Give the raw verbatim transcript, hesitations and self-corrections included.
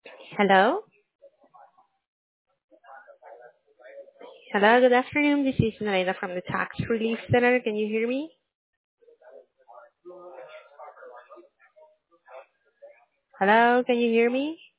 Hello? Hello, good afternoon. This is Naila from the Tax Relief Center. Can you hear me? Hello, can you hear me?